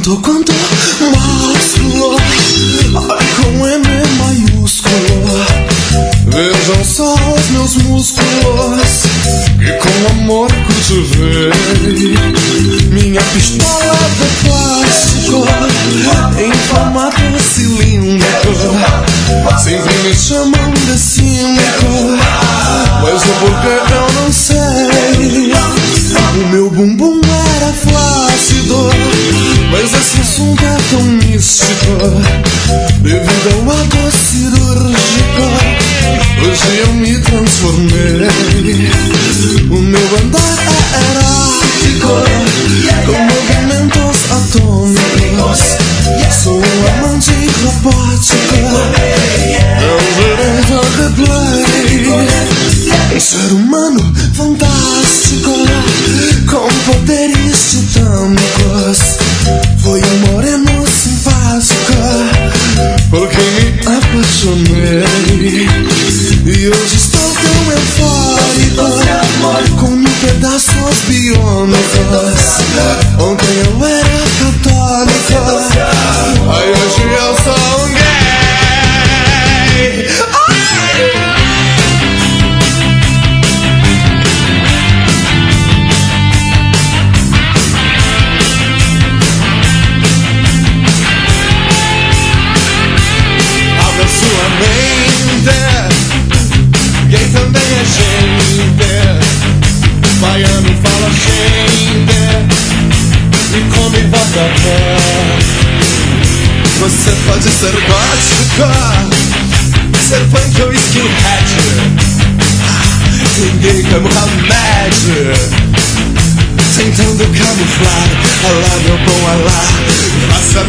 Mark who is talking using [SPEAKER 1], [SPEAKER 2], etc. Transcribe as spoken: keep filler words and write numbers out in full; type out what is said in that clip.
[SPEAKER 1] Tanto quanto músculo, ai com M maiúsculo. Vejam só os meus músculos, que com amor cultivei. Minha pistola de plástico, em formato cilíndrico. Sempre me chamam de cínico, mas o porquê eu não sei. O meu bumbum era flácido, mas esse assunto é tão místico. Devido ao ato cirúrgico, hoje eu me transformei. O meu andar é erótico, com movimentos atômicos. Sou um amante robótico, não direito a replay. Um ser humano fantástico, com poderes titânicos. Foi um moreno simpático, por quem me apaixonei. E hoje estou tão eufórico, com pedaços biônicos. Ontem eu era católico, aí hoje eu sou um gay. Abra sua mente, gay também é gente. Baiano fala gente e come vodka. Você pode ser gótico, ser punk ou skinhead. Ninguém quer Mohamed, tentando camuflar. Alá, meu bom Alá, faça